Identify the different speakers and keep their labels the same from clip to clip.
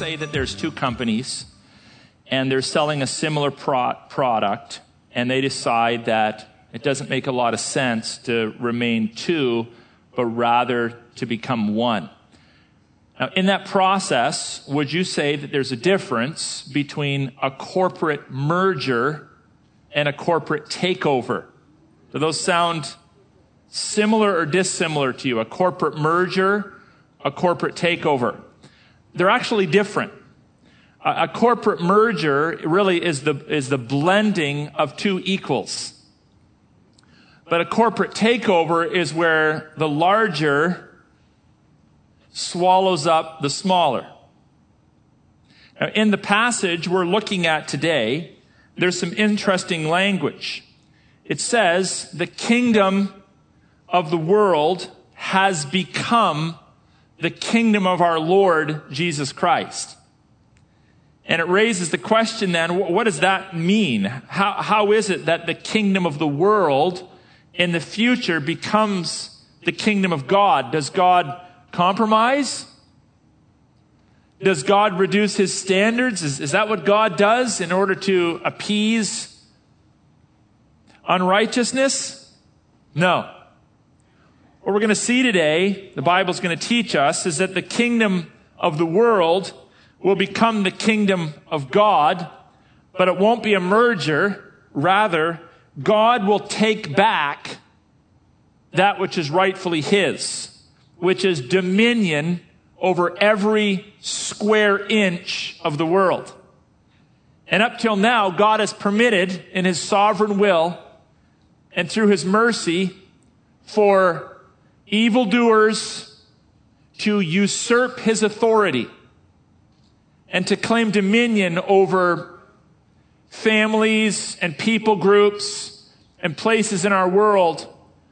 Speaker 1: say that there's two companies and they're selling a similar product, and they decide that it doesn't make a lot of sense to remain two, but rather to become one. Now, in that process, would you say that there's a difference between a corporate merger and a corporate takeover? Do those sound similar or dissimilar to you? A corporate merger, a corporate takeover? They're actually different. A corporate merger really is the blending of two equals. But a corporate takeover is where the larger swallows up the smaller. Now, in the passage we're looking at today, there's some interesting language. It says, the kingdom of the world has become the kingdom of our Lord Jesus Christ. And it raises the question then, what does that mean? How is it that the kingdom of the world in the future becomes the kingdom of God? Does God compromise? Does God reduce his standards? Is that what God does in order to appease unrighteousness? No. What we're going to see today, the Bible's going to teach us, is that the kingdom of the world will become the kingdom of God, but it won't be a merger. Rather, God will take back that which is rightfully his, which is dominion over every square inch of the world. And up till now, God has permitted in his sovereign will and through his mercy for evildoers to usurp his authority and to claim dominion over families and people groups and places in our world.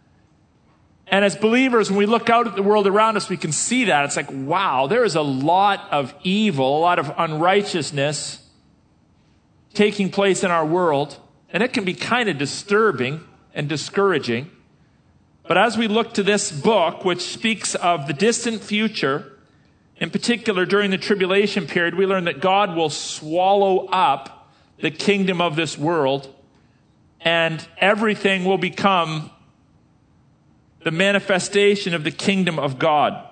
Speaker 1: And as believers, when we look out at the world around us, we can see that. It's like, wow, there is a lot of evil, a lot of unrighteousness taking place in our world. And it can be kind of disturbing and discouraging. But as we look to this book, which speaks of the distant future, in particular during the tribulation period, we learn that God will swallow up the kingdom of this world, and everything will become the manifestation of the kingdom of God.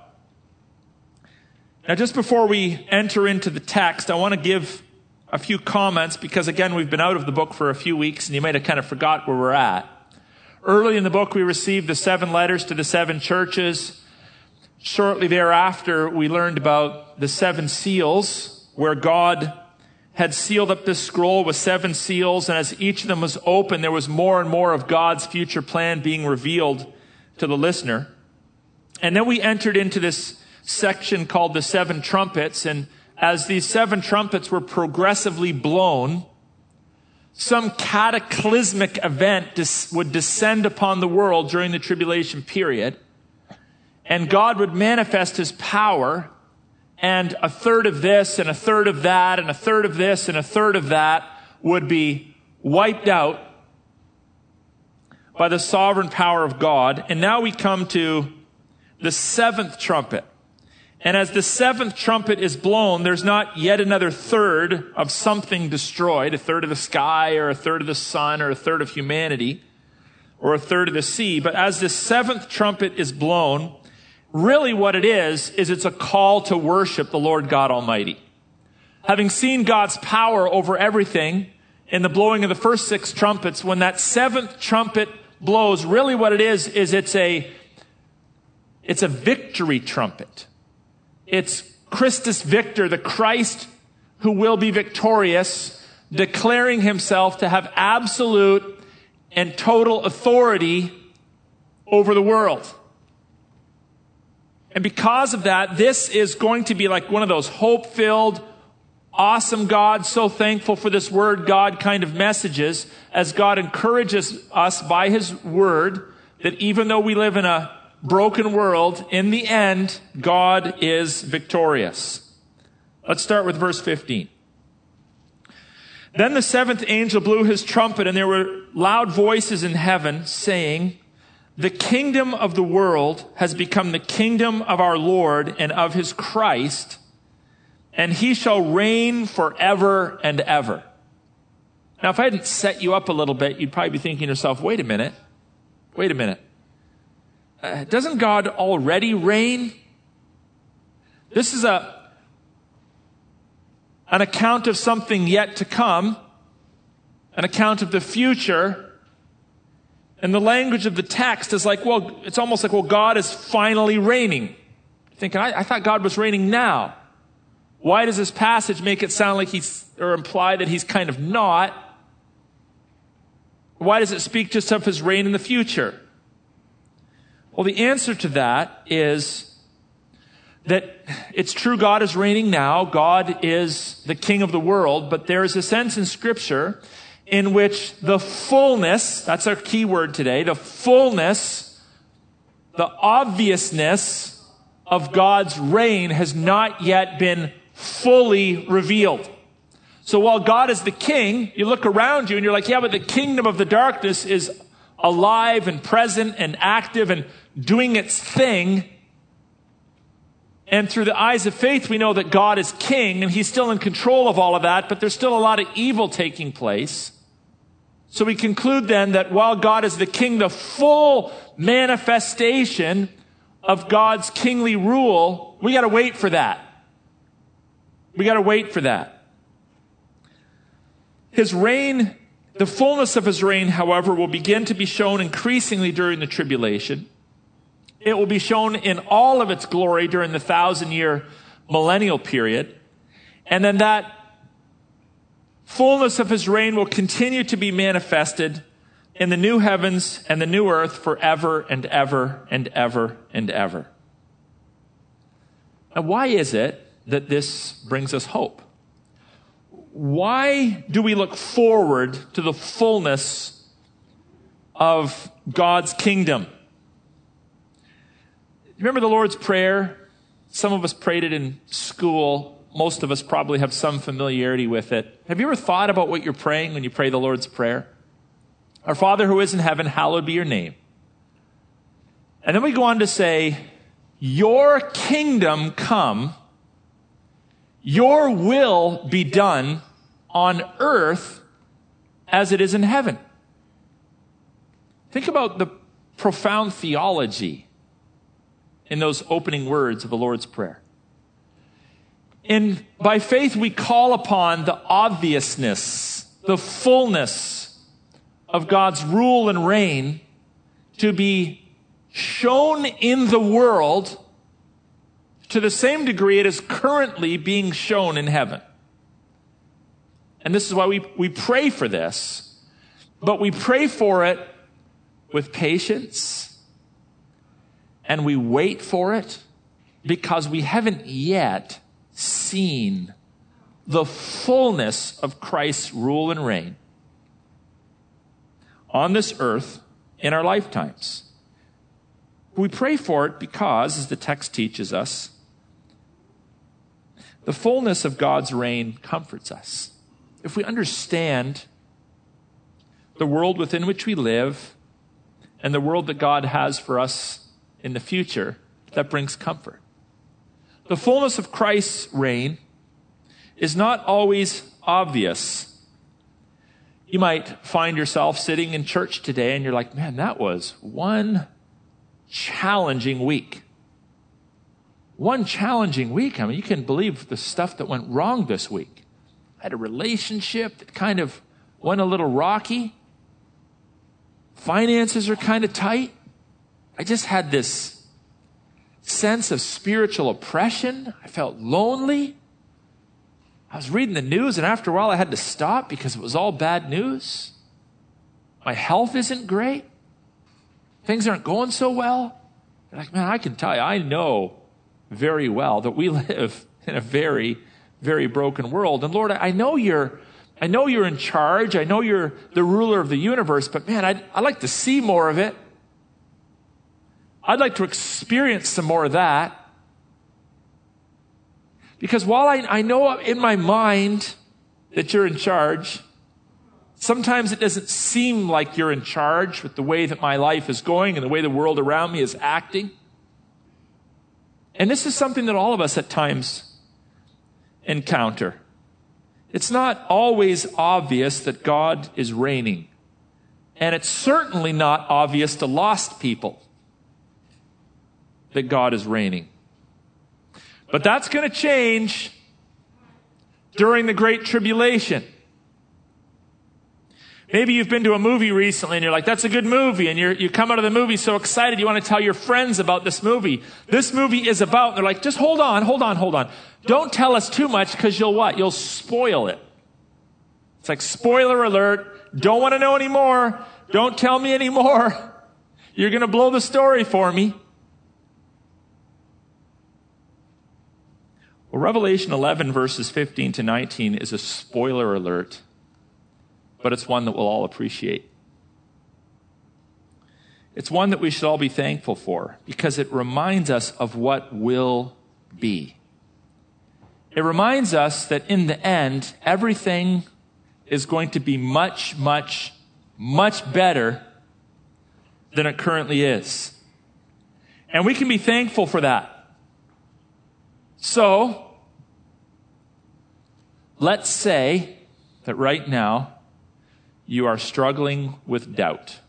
Speaker 1: Now, just before we enter into the text, I want to give a few comments because, again, we've been out of the book for a few weeks, and you might have kind of forgot where we're at. Early in the book, we received the 7 letters to the 7 churches. Shortly thereafter, we learned about the 7 seals, where God had sealed up this scroll with 7 seals, and as each of them was opened, there was more and more of God's future plan being revealed to the listener. And then we entered into this section called the 7 trumpets, and as these 7 trumpets were progressively blown, some cataclysmic event would descend upon the world during the tribulation period. And God would manifest his power, and a third of this and a third of that and a third of this and a third of that would be wiped out by the sovereign power of God. And now we come to the 7th trumpet. And as the 7th trumpet is blown, there's not yet another third of something destroyed, a third of the sky or a third of the sun or a third of humanity or a third of the sea. But as the 7th trumpet is blown, really what it is it's a call to worship the Lord God Almighty. Having seen God's power over everything in the blowing of the first 6 trumpets, when that 7th trumpet blows, really what it is it's a victory trumpet. It's Christus Victor, the Christ who will be victorious, declaring himself to have absolute and total authority over the world. And because of that, this is going to be like one of those hope-filled, awesome God, so thankful for this word, God kind of messages, as God encourages us by his word that even though we live in a broken world, in the end, God is victorious. Let's start with verse 15. Then the 7th angel blew his trumpet, and there were loud voices in heaven saying, "The kingdom of the world has become the kingdom of our Lord and of his Christ, and he shall reign forever and ever. Now, if I hadn't set you up a little bit, you'd probably be thinking to yourself, wait a minute. Doesn't God already reign? This is an account of something yet to come, an account of the future. And the language of the text is like, well, it's almost like, well, God is finally reigning. Thinking, I thought God was reigning now. Why does this passage make it sound like or imply that he's kind of not? Why does it speak just of his reign in the future? Well, the answer to that is that it's true God is reigning now. God is the king of the world, but there is a sense in Scripture in which the fullness, that's our key word today, the fullness, the obviousness of God's reign has not yet been fully revealed. So while God is the king, you look around you and you're like, yeah, but the kingdom of the darkness is alive and present and active and doing its thing. And through the eyes of faith, we know that God is king and he's still in control of all of that, but there's still a lot of evil taking place. So we conclude then that while God is the king, the full manifestation of God's kingly rule, we got to wait for that. We got to wait for that. His reign, the fullness of his reign, however, will begin to be shown increasingly during the tribulation. It will be shown in all of its glory during the 1,000-year millennial period. And then that fullness of his reign will continue to be manifested in the new heavens and the new earth forever and ever and ever and ever. Now, why is it that this brings us hope? Why do we look forward to the fullness of God's kingdom? Remember the Lord's Prayer? Some of us prayed it in school. Most of us probably have some familiarity with it. Have you ever thought about what you're praying when you pray the Lord's Prayer? Our Father who is in heaven, hallowed be your name. And then we go on to say, your kingdom come, your will be done on earth as it is in heaven. Think about the profound theology in those opening words of the Lord's Prayer. And by faith, we call upon the obviousness, the fullness of God's rule and reign to be shown in the world to the same degree it is currently being shown in heaven. And this is why we pray for this, but we pray for it with patience, and we wait for it because we haven't yet seen the fullness of Christ's rule and reign on this earth in our lifetimes. We pray for it because, as the text teaches us, the fullness of God's reign comforts us. If we understand the world within which we live and the world that God has for us in the future, that brings comfort. The fullness of Christ's reign is not always obvious. You might find yourself sitting in church today and you're like, man, that was one challenging week. One challenging week. I mean, you can believe the stuff that went wrong this week. I had a relationship that kind of went a little rocky. Finances are kind of tight. I just had this sense of spiritual oppression. I felt lonely. I was reading the news, and after a while I had to stop because it was all bad news. My health isn't great. Things aren't going so well. You're like, man, I can tell you, I know very well that we live in a very, very broken world. And Lord, I know you're in charge. I know you're the ruler of the universe, but man, I'd like to see more of it. I'd like to experience some more of that. Because while I know in my mind that you're in charge, sometimes it doesn't seem like you're in charge with the way that my life is going and the way the world around me is acting. And this is something that all of us at times encounter. It's not always obvious that God is reigning. And it's certainly not obvious to lost people that God is reigning. But that's going to change during the Great Tribulation. Maybe you've been to a movie recently and you're like, that's a good movie. And you come out of the movie so excited you want to tell your friends about this movie. This movie is about, and they're like, just hold on. Don't tell us too much because you'll what? You'll spoil it. It's like, spoiler alert. Don't want to know anymore. Don't tell me anymore. You're going to blow the story for me. Well, Revelation 11 verses 15 to 19 is a spoiler alert, but it's one that we'll all appreciate. It's one that we should all be thankful for because it reminds us of what will be. It reminds us that in the end, everything is going to be much, much, much better than it currently is. And we can be thankful for that. So, let's say that right now you are struggling with doubt.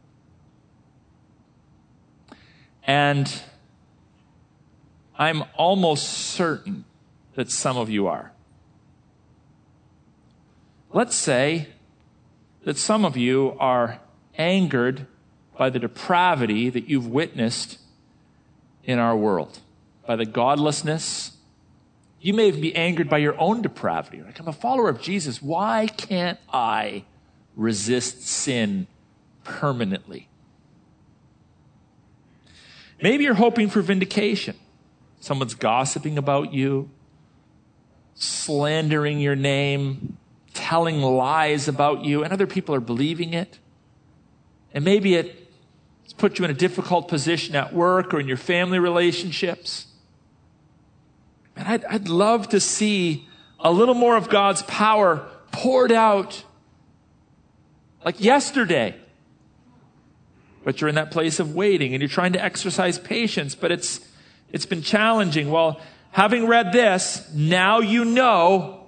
Speaker 1: And I'm almost certain that some of you are. Let's say that some of you are angered by the depravity that you've witnessed in our world, by the godlessness. You may even be angered by your own depravity. Like, I'm a follower of Jesus. Why can't I resist sin permanently? Maybe you're hoping for vindication. Someone's gossiping about you, slandering your name, telling lies about you, and other people are believing it. And maybe it's put you in a difficult position at work or in your family relationships. And I'd love to see a little more of God's power poured out like yesterday. But you're in that place of waiting and you're trying to exercise patience, but it's been challenging. Well, having read this, now you know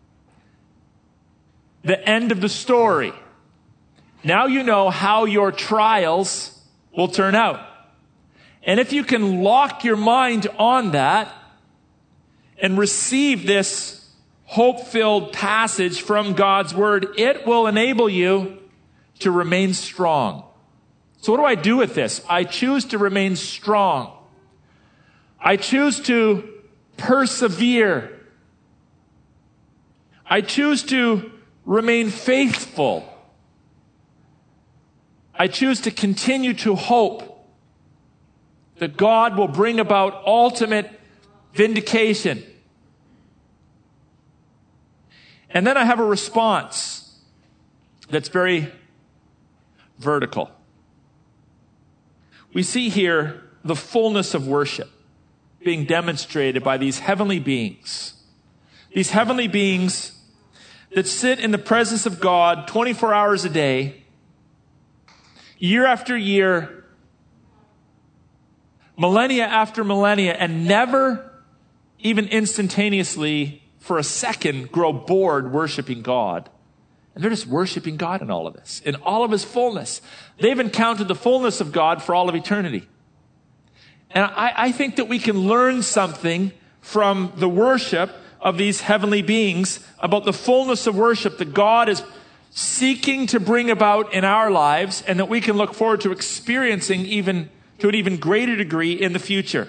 Speaker 1: the end of the story. Now you know how your trials will turn out. And if you can lock your mind on that and receive this hope-filled passage from God's Word, it will enable you to remain strong. So what do I do with this? I choose to remain strong. I choose to persevere. I choose to remain faithful. I choose to continue to hope that God will bring about ultimate vindication. And then I have a response that's very vertical. We see here the fullness of worship being demonstrated by these heavenly beings. These heavenly beings that sit in the presence of God 24 hours a day, year after year, millennia after millennia, and never, even instantaneously, for a second, grow bored worshiping God. And they're just worshiping God in all of this, in all of His fullness. They've encountered the fullness of God for all of eternity. And I think that we can learn something from the worship of these heavenly beings about the fullness of worship that God is seeking to bring about in our lives, and that we can look forward to experiencing even to an even greater degree in the future.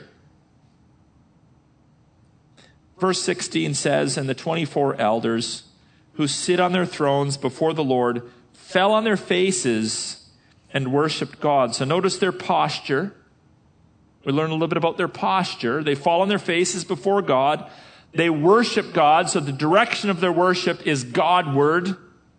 Speaker 1: Verse 16 says, "And the 24 elders who sit on their thrones before the Lord fell on their faces and worshiped God." So notice their posture. We learn a little bit about their posture. They fall on their faces before God. They worship God, so the direction of their worship is Godward.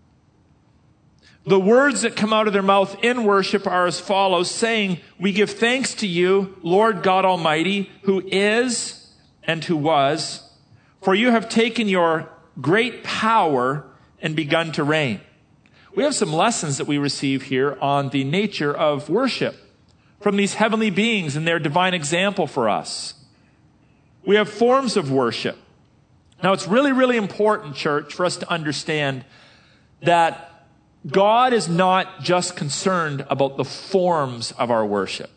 Speaker 1: The words that come out of their mouth in worship are as follows, saying, "We give thanks to you, Lord God Almighty, who is and who was, for you have taken your great power and begun to reign." We have some lessons that we receive here on the nature of worship from these heavenly beings and their divine example for us. We have forms of worship. Now, it's really, really important, church, for us to understand that God is not just concerned about the forms of our worship.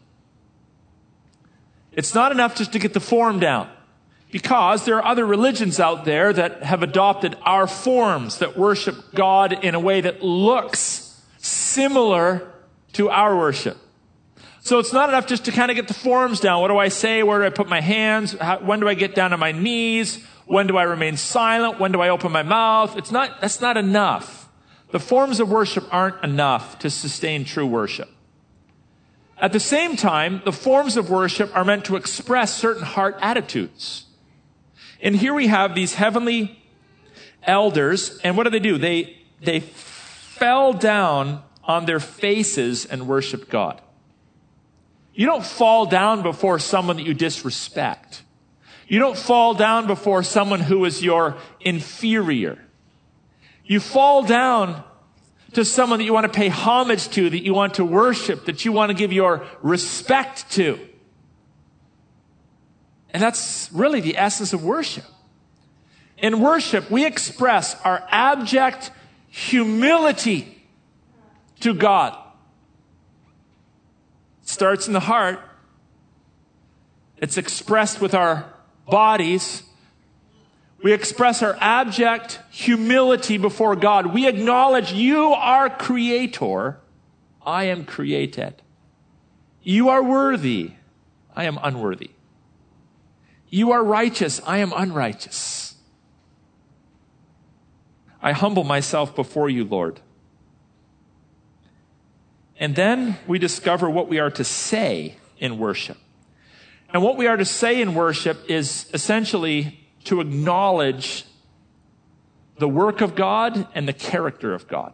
Speaker 1: It's not enough just to get the form down, because there are other religions out there that have adopted our forms, that worship God in a way that looks similar to our worship. So it's not enough just to kind of get the forms down. What do I say? Where do I put my hands? When do I get down on my knees? When do I remain silent? When do I open my mouth? That's not enough. The forms of worship aren't enough to sustain true worship. At the same time, the forms of worship are meant to express certain heart attitudes. And here we have these heavenly elders, and what do? They fell down on their faces and worshiped God. You don't fall down before someone that you disrespect. You don't fall down before someone who is your inferior. You fall down to someone that you want to pay homage to, that you want to worship, that you want to give your respect to. And that's really the essence of worship. In worship, we express our abject humility to God. It starts in the heart. It's expressed with our bodies. We express our abject humility before God. We acknowledge you are creator. I am created. You are worthy. I am unworthy. You are righteous. I am unrighteous. I humble myself before you, Lord. And then we discover what we are to say in worship. And what we are to say in worship is essentially to acknowledge the work of God and the character of God.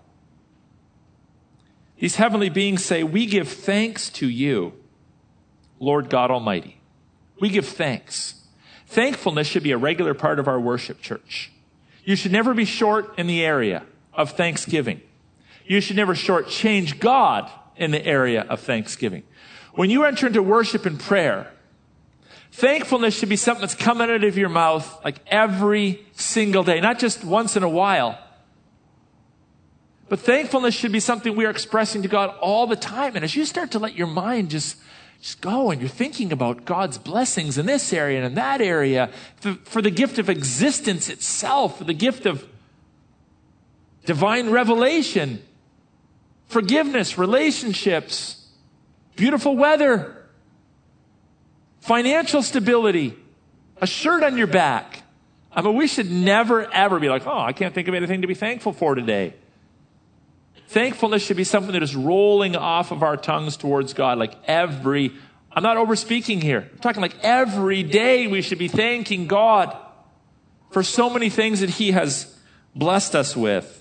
Speaker 1: These heavenly beings say, we give thanks to you, Lord God Almighty. We give thanks. Thankfulness should be a regular part of our worship, church. You should never be short in the area of thanksgiving. You should never shortchange God in the area of thanksgiving. When you enter into worship and prayer, thankfulness should be something that's coming out of your mouth like every single day, not just once in a while. But thankfulness should be something we are expressing to God all the time. And as you start to let your mind just go and you're thinking about God's blessings in this area and in that area, for the gift of existence itself, for the gift of divine revelation, forgiveness, relationships, beautiful weather, financial stability, a shirt on your back. I mean, we should never, ever be like, oh, I can't think of anything to be thankful for today. Thankfulness should be something that is rolling off of our tongues towards God I'm not overspeaking here. I'm talking like every day we should be thanking God for so many things that He has blessed us with.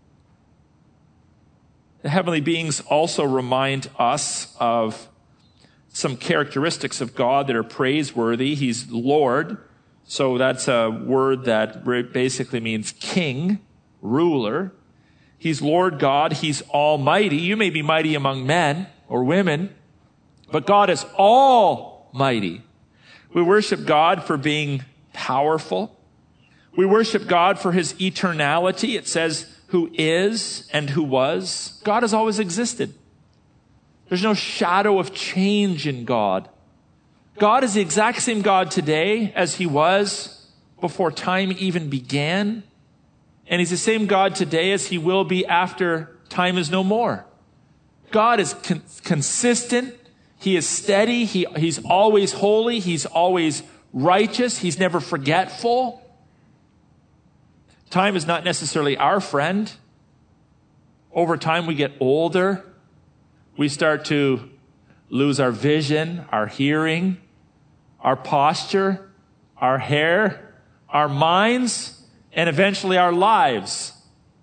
Speaker 1: The heavenly beings also remind us of some characteristics of God that are praiseworthy. He's Lord. So that's a word that basically means king, ruler. He's Lord God. He's almighty. You may be mighty among men or women, but God is almighty. We worship God for being powerful. We worship God for His eternality. It says who is and who was. God has always existed. There's no shadow of change in God. God is the exact same God today as He was before time even began. And He's the same God today as He will be after time is no more. God is consistent. He is steady. He's always holy. He's always righteous. He's never forgetful. Time is not necessarily our friend. Over time, we get older. We start to lose our vision, our hearing, our posture, our hair, our minds, and eventually our lives.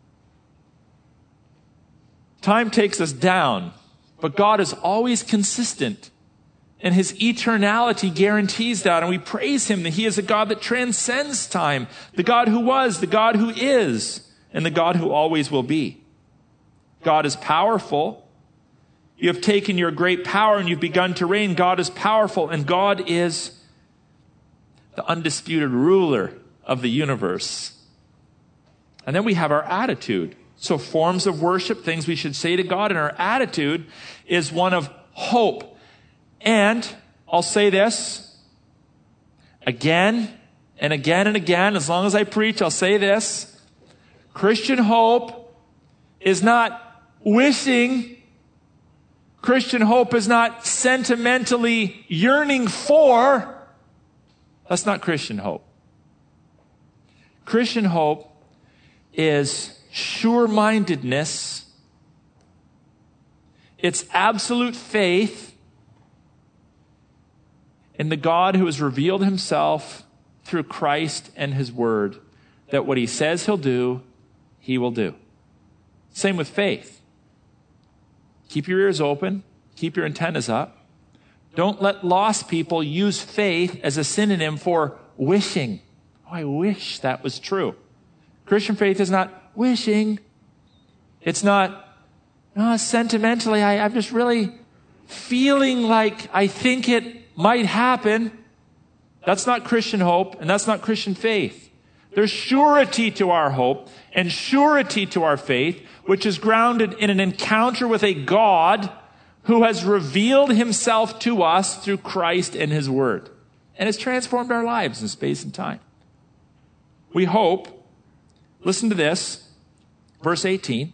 Speaker 1: Time takes us down, but God is always consistent, and His eternality guarantees that, and we praise Him that He is a God that transcends time, the God who was, the God who is, and the God who always will be. God is powerful. You have taken your great power and you've begun to reign. God is powerful, and God is the undisputed ruler of the universe. And then we have our attitude. So forms of worship, things we should say to God, and our attitude is one of hope. And I'll say this again and again and again. As long as I preach, I'll say this. Christian hope is not wishing. Christian hope is not sentimentally yearning for. That's not Christian hope. Christian hope is sure-mindedness. It's absolute faith in the God who has revealed himself through Christ and his word, that what he says he'll do, he will do. Same with faith. Keep your ears open. Keep your antennas up. Don't let lost people use faith as a synonym for wishing. Oh, I wish that was true. Christian faith is not wishing. It's not, sentimentally, I'm just really feeling like I think it might happen. That's not Christian hope, and that's not Christian faith. There's surety to our hope and surety to our faith, which is grounded in an encounter with a God who has revealed himself to us through Christ and his word, and has transformed our lives in space and time. We hope, listen to this, verse 18,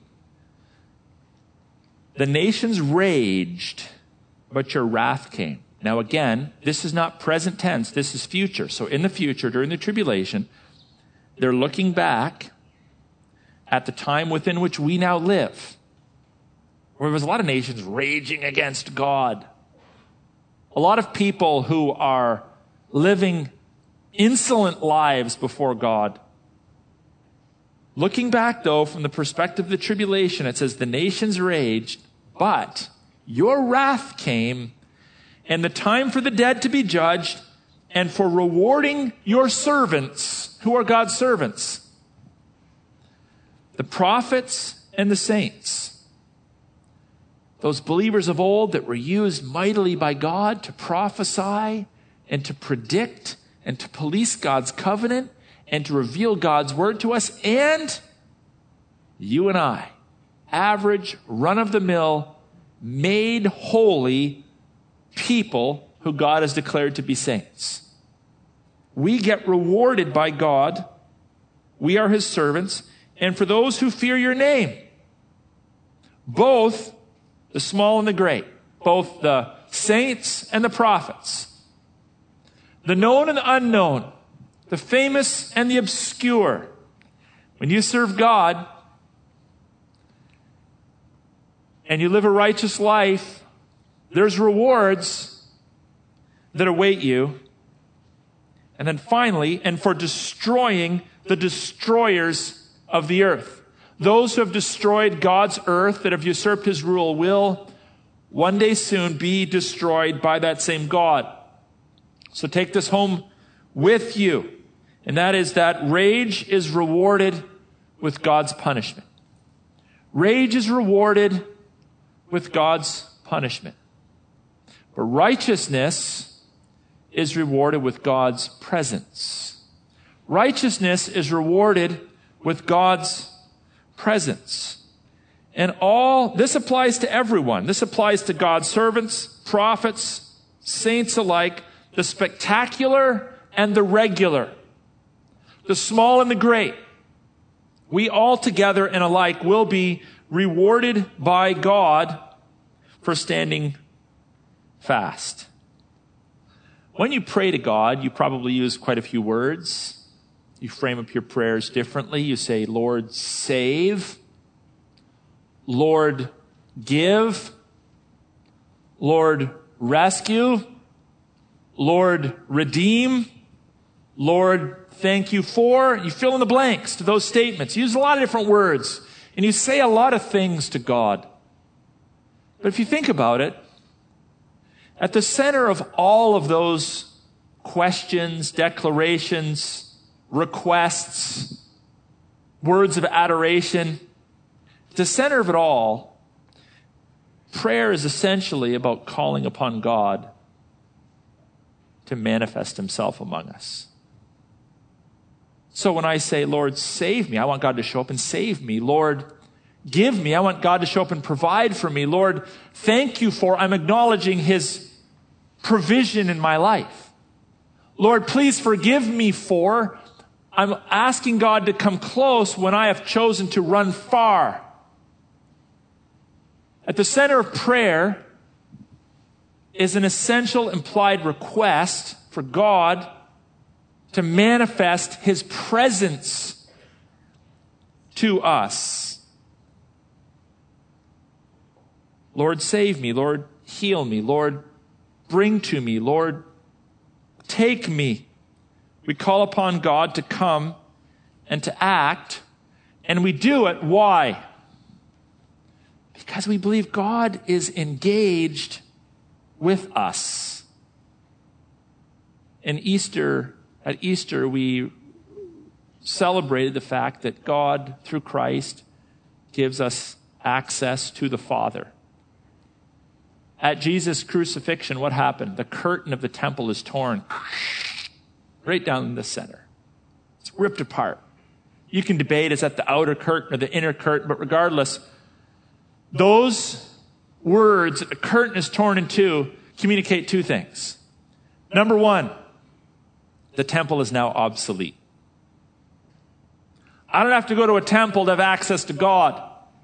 Speaker 1: the nations raged, but your wrath came. Now again, this is not present tense, this is future. So in the future, during the tribulation, they're looking back at the time within which we now live, where there was a lot of nations raging against God. A lot of people who are living insolent lives before God. Looking back, though, from the perspective of the tribulation, it says, the nations raged, but your wrath came, and the time for the dead to be judged, and for rewarding your servants. Who are God's servants? The prophets and the saints. Those believers of old that were used mightily by God to prophesy and to predict and to police God's covenant and to reveal God's word to us. And you and I, average, run-of-the-mill, made holy people who God has declared to be saints. We get rewarded by God. We are his servants. And for those who fear your name, both the small and the great, both the saints and the prophets, the known and the unknown, the famous and the obscure. When you serve God and you live a righteous life, there's rewards that await you. And then finally, and for destroying the destroyers of the earth. Those who have destroyed God's earth, that have usurped his rule, will one day soon be destroyed by that same God. So take this home with you. And that is that rage is rewarded with God's punishment. Rage is rewarded with God's punishment. But righteousness is rewarded with God's presence. Righteousness is rewarded with God's presence. And this applies to everyone. This applies to God's servants, prophets, saints alike, the spectacular and the regular, the small and the great. We all together and alike will be rewarded by God for standing fast. When you pray to God, you probably use quite a few words. You frame up your prayers differently. You say, Lord, save. Lord, give. Lord, rescue. Lord, redeem. Lord, thank you for. You fill in the blanks to those statements. You use a lot of different words. And you say a lot of things to God. But if you think about it, at the center of all of those questions, declarations, requests, words of adoration, at the center of it all, prayer is essentially about calling upon God to manifest himself among us. So when I say, Lord, save me, I want God to show up and save me. Lord, give me, I want God to show up and provide for me. Lord, thank you for, I'm acknowledging his provision in my life. Lord, please forgive me for, I'm asking God to come close when I have chosen to run far. At the center of prayer is an essential implied request for God to manifest his presence to us. Lord, save me. Lord, heal me. Lord, bring to me. Lord, take me. We call upon God to come and to act, and we do it. Why? Because we believe God is engaged with us. At Easter, we celebrated the fact that God, through Christ, gives us access to the Father. At Jesus' crucifixion, what happened? The curtain of the temple is torn right down in the center. It's ripped apart. You can debate, is that the outer curtain or the inner curtain, but regardless, those words, that the curtain is torn in two, communicate two things. Number one, the temple is now obsolete. I don't have to go to a temple to have access to God.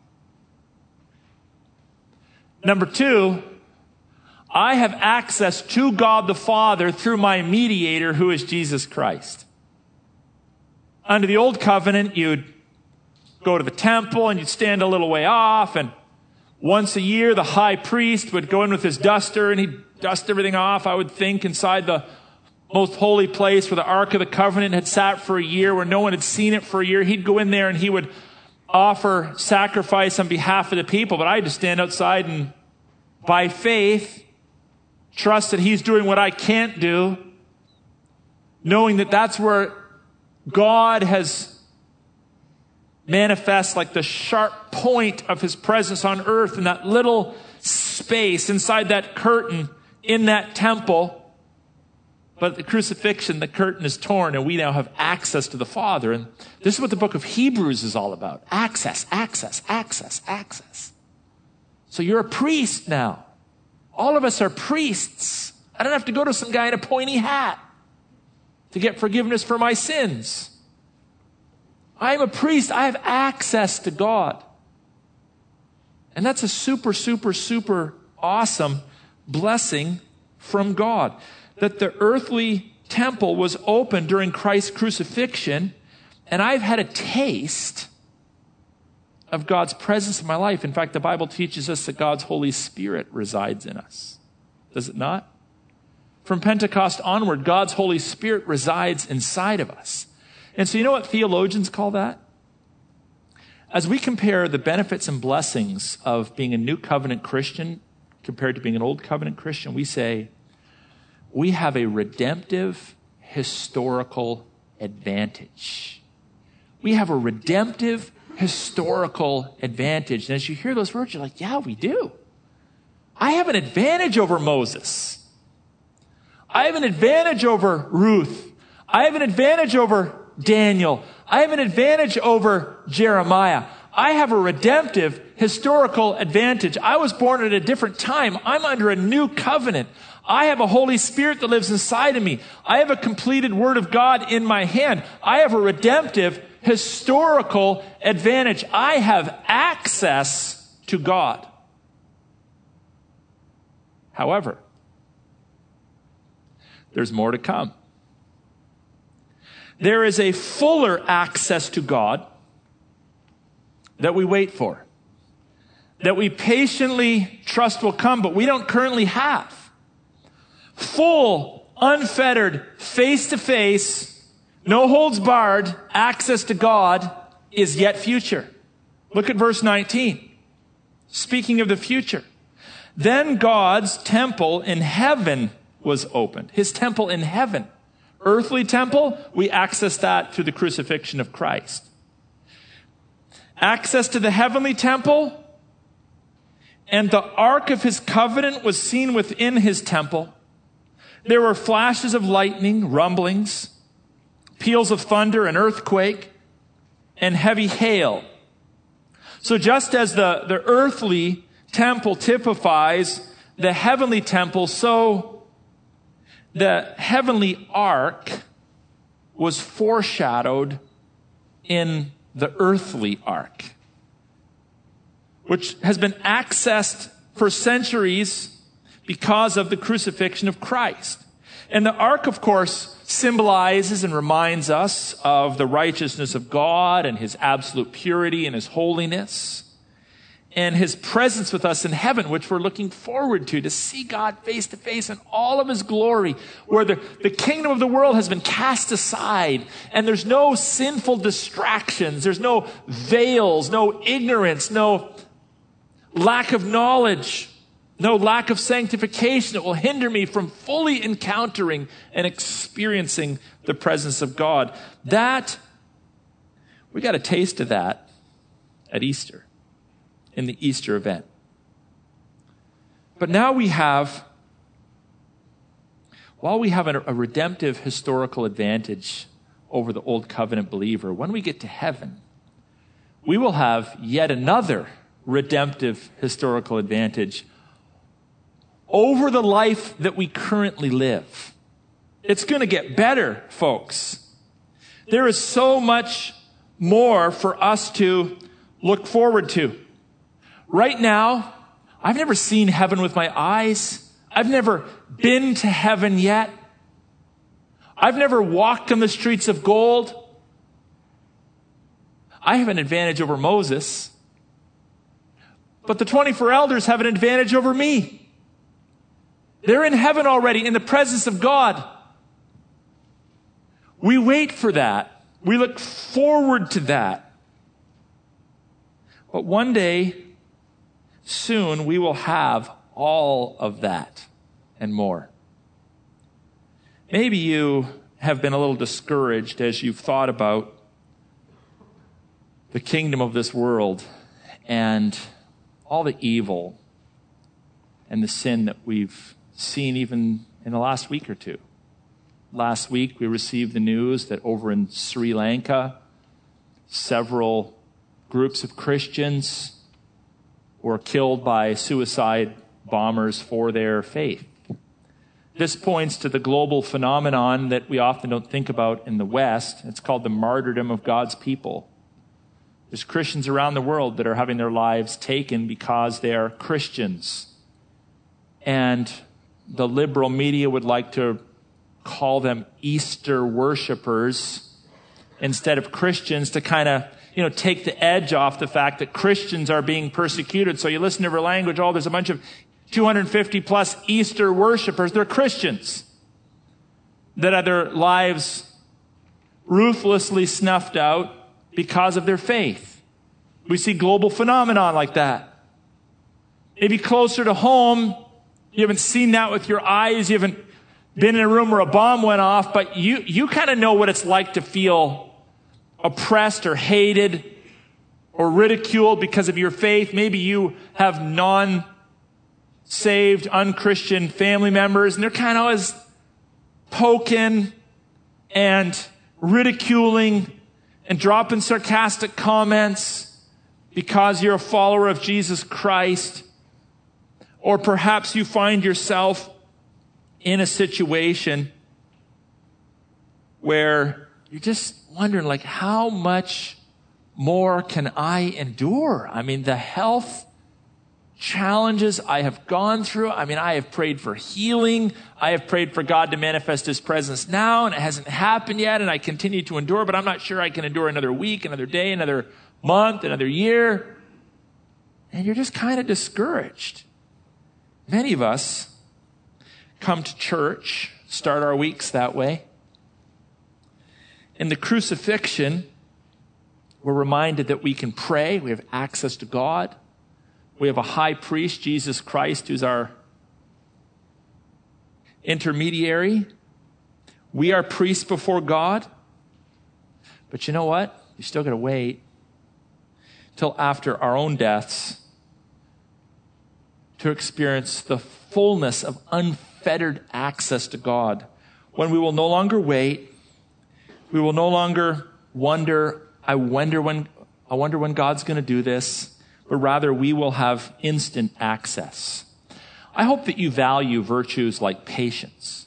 Speaker 1: Number two, I have access to God the Father through my mediator, who is Jesus Christ. Under the old covenant, you'd go to the temple and you'd stand a little way off, and once a year, the high priest would go in with his duster and he'd dust everything off, I would think, inside the most holy place where the Ark of the Covenant had sat for a year, where no one had seen it for a year. He'd go in there and he would offer sacrifice on behalf of the people. But I had to stand outside and, by faith, trust that he's doing what I can't do, knowing that that's where God has manifest like the sharp point of his presence on earth in that little space inside that curtain in that temple. But at the crucifixion, the curtain is torn and we now have access to the Father. And this is what the book of Hebrews is all about. Access, access, access, access. So you're a priest now. All of us are priests. I don't have to go to some guy in a pointy hat to get forgiveness for my sins. I'm a priest. I have access to God. And that's a super, super, super awesome blessing from God. That the earthly temple was open during Christ's crucifixion, and I've had a taste of God's presence in my life. In fact, the Bible teaches us that God's Holy Spirit resides in us. Does it not? From Pentecost onward, God's Holy Spirit resides inside of us. And so you know what theologians call that? As we compare the benefits and blessings of being a new covenant Christian compared to being an old covenant Christian, we say we have a redemptive historical advantage. We have a redemptive historical advantage. And as you hear those words, you're like, yeah, we do. I have an advantage over Moses. I have an advantage over Ruth. I have an advantage over Daniel. I have an advantage over Jeremiah. I have a redemptive historical advantage. I was born at a different time. I'm under a new covenant. I have a Holy Spirit that lives inside of me. I have a completed Word of God in my hand. I have a redemptive historical advantage. I have access to God. However, there's more to come. There is a fuller access to God that we wait for, that we patiently trust will come, but we don't currently have. Full, unfettered, face-to-face, no holds barred access to God is yet future. Look at verse 19. Speaking of the future. Then God's temple in heaven was opened. His temple in heaven. Earthly temple, we access that through the crucifixion of Christ. Access to the heavenly temple, and the ark of his covenant was seen within his temple. There were flashes of lightning, rumblings, peals of thunder, an earthquake, and heavy hail. So just as the earthly temple typifies the heavenly temple, so the heavenly ark was foreshadowed in the earthly ark, which has been accessed for centuries because of the crucifixion of Christ. And the ark, of course, symbolizes and reminds us of the righteousness of God and his absolute purity and his holiness and his presence with us in heaven, which we're looking forward to see God face to face in all of his glory, where the kingdom of the world has been cast aside and there's no sinful distractions, there's no veils, no ignorance, no lack of knowledge, no lack of sanctification that will hinder me from fully encountering and experiencing the presence of God. We got a taste of that at Easter, in the Easter event. But now while we have a redemptive historical advantage over the old covenant believer, when we get to heaven, we will have yet another redemptive historical advantage over the life that we currently live. It's going to get better, folks. There is so much more for us to look forward to. Right now, I've never seen heaven with my eyes. I've never been to heaven yet. I've never walked on the streets of gold. I have an advantage over Moses, but the 24 elders have an advantage over me. They're in heaven already, in the presence of God. We wait for that. We look forward to that. But one day, soon, we will have all of that and more. Maybe you have been a little discouraged as you've thought about the kingdom of this world and all the evil and the sin that we've seen even in the last week or two. Last week, we received the news that over in Sri Lanka, several groups of Christians were killed by suicide bombers for their faith. This points to the global phenomenon that we often don't think about in the West. It's called the martyrdom of God's people. There's Christians around the world that are having their lives taken because they are Christians. And the liberal media would like to call them Easter worshipers instead of Christians to kind of, take the edge off the fact that Christians are being persecuted. So you listen to their language, there's a bunch of 250 plus Easter worshipers. They're Christians that had their lives ruthlessly snuffed out because of their faith. We see global phenomenon like that. Maybe closer to home, you haven't seen that with your eyes. You haven't been in a room where a bomb went off, but you kind of know what it's like to feel oppressed or hated or ridiculed because of your faith. Maybe you have non-saved, unchristian family members, and they're kind of always poking and ridiculing and dropping sarcastic comments because you're a follower of Jesus Christ. Or perhaps you find yourself in a situation where you're just wondering, how much more can I endure? I mean, the health challenges I have gone through. I mean, I have prayed for healing. I have prayed for God to manifest his presence now, and it hasn't happened yet, and I continue to endure, but I'm not sure I can endure another week, another day, another month, another year. And you're just kind of discouraged. Many of us come to church, start our weeks that way. In the crucifixion, we're reminded that we can pray. We have access to God. We have a high priest, Jesus Christ, who's our intermediary. We are priests before God. But you know what? You still got to wait till after our own deaths to experience the fullness of unfettered access to God, when we will no longer wait, We will no longer wonder, I wonder when God's going to do this, but rather we will have instant access. I hope that you value virtues like patience.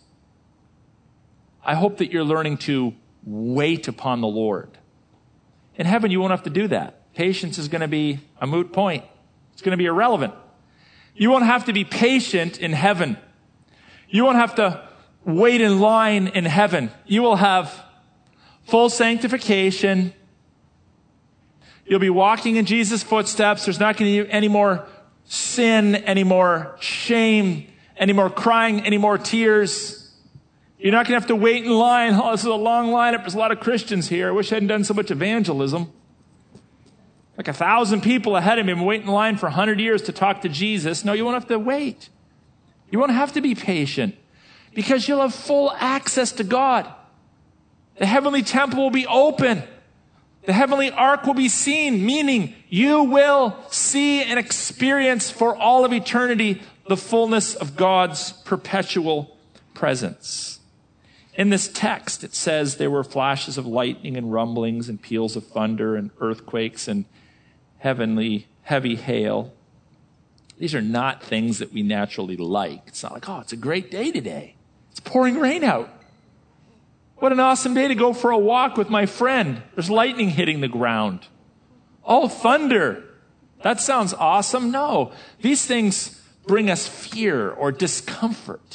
Speaker 1: I hope that you're learning to wait upon the Lord. In heaven, you won't have to do that. Patience is going to be a moot point. It's going to be irrelevant. You won't have to be patient in heaven. You won't have to wait in line in heaven. You will have full sanctification. You'll be walking in Jesus' footsteps. There's not going to be any more sin, any more shame, any more crying, any more tears. You're not going to have to wait in line. Oh, this is a long lineup. There's a lot of Christians here. I wish I hadn't done so much evangelism. Like 1,000 people ahead of me. I've been waiting in line for 100 years to talk to Jesus. No, you won't have to wait. You won't have to be patient because you'll have full access to God. The heavenly temple will be open. The heavenly ark will be seen, meaning you will see and experience for all of eternity the fullness of God's perpetual presence. In this text, it says there were flashes of lightning and rumblings and peals of thunder and earthquakes and heavenly heavy hail. These are not things that we naturally like. It's not like, oh, it's a great day today. It's pouring rain out. What an awesome day to go for a walk with my friend. There's lightning hitting the ground. Oh, thunder. That sounds awesome. No, these things bring us fear or discomfort.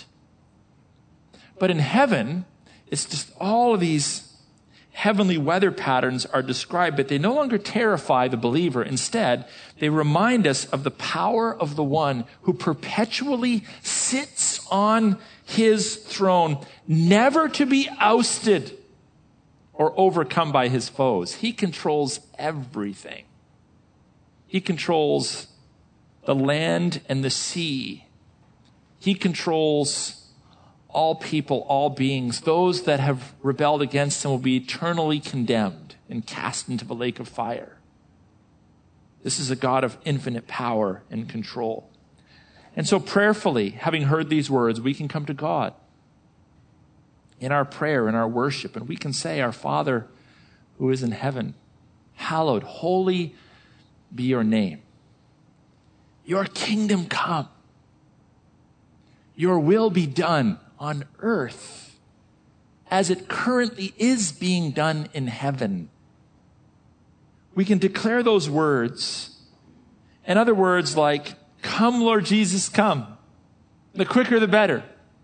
Speaker 1: But in heaven, it's just all of these heavenly weather patterns are described, but they no longer terrify the believer. Instead, they remind us of the power of the one who perpetually sits on his throne, never to be ousted or overcome by his foes. He controls everything. He controls the land and the sea. He controls all people, all beings. Those that have rebelled against him will be eternally condemned and cast into the lake of fire. This is a God of infinite power and control. And so prayerfully, having heard these words, we can come to God in our prayer, in our worship, and we can say, Our Father who is in heaven, hallowed, holy be your name. Your kingdom come. Your will be done on earth as it currently is being done in heaven. We can declare those words, and other words like, Come, Lord Jesus, come. The quicker, the better.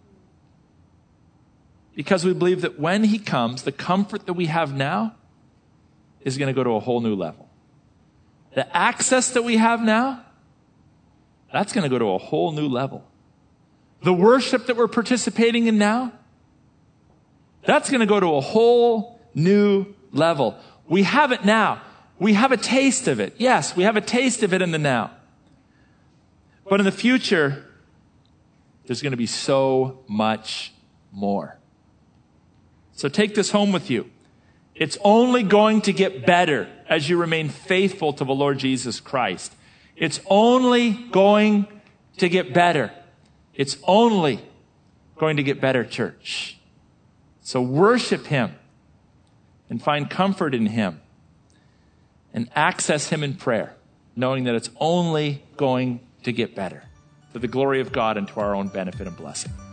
Speaker 1: Because we believe that when he comes, the comfort that we have now is going to go to a whole new level. The access that we have now, that's going to go to a whole new level. The worship that we're participating in now, that's going to go to a whole new level. We have it now. We have a taste of it. Yes, we have a taste of it in the now. But in the future, there's going to be so much more. So take this home with you. It's only going to get better as you remain faithful to the Lord Jesus Christ. It's only going to get better. It's only going to get better, church. So worship him and find comfort in him and access him in prayer, knowing that it's only going to get better for the glory of God and to our own benefit and blessing.